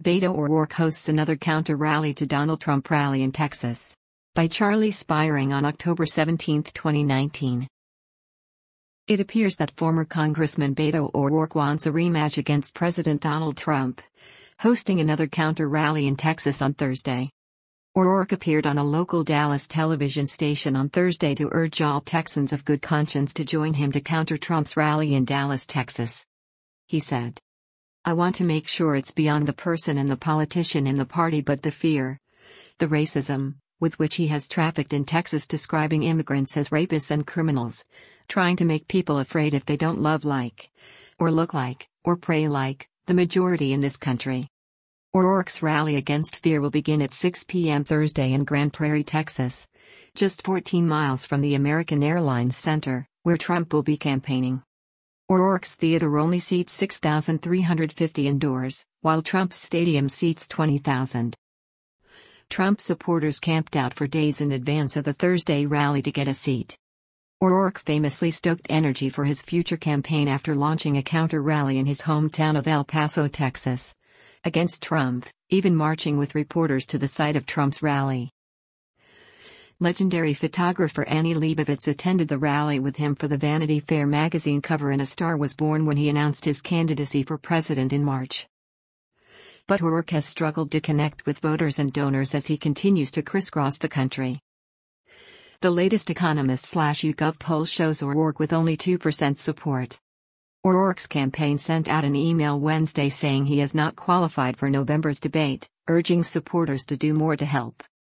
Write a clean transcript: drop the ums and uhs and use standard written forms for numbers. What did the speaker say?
Beto O'Rourke hosts another counter-rally to Donald Trump rally in Texas. By Charlie Spiring on October 17, 2019. It appears that former Congressman Beto O'Rourke wants a rematch against President Donald Trump, hosting another counter-rally in Texas on Thursday. O'Rourke appeared on a local Dallas television station on Thursday to urge all Texans of good conscience to join him to counter Trump's rally in Dallas, Texas. He said, "I want to make sure it's beyond the person and the politician in the party but the fear, the racism, with which he has trafficked in Texas, describing immigrants as rapists and criminals, trying to make people afraid if they don't love like, or look like, or pray like, the majority in this country." O'Rourke's rally against fear will begin at 6 p.m. Thursday in Grand Prairie, Texas, just 14 miles from the American Airlines Center, where Trump will be campaigning. O'Rourke's theater only seats 6,350 indoors, while Trump's stadium seats 20,000. Trump supporters camped out for days in advance of the Thursday rally to get a seat. O'Rourke famously stoked energy for his future campaign after launching a counter-rally in his hometown of El Paso, Texas, against Trump, even marching with reporters to the site of Trump's rally. Legendary photographer Annie Leibovitz attended the rally with him for the Vanity Fair magazine cover, and a star was born when he announced his candidacy for president in March. But O'Rourke has struggled to connect with voters and donors as he continues to crisscross the country. The latest Economist/YouGov poll shows O'Rourke with only 2% support. O'Rourke's campaign sent out an email Wednesday saying he is not qualified for November's debate, urging supporters to do more to help.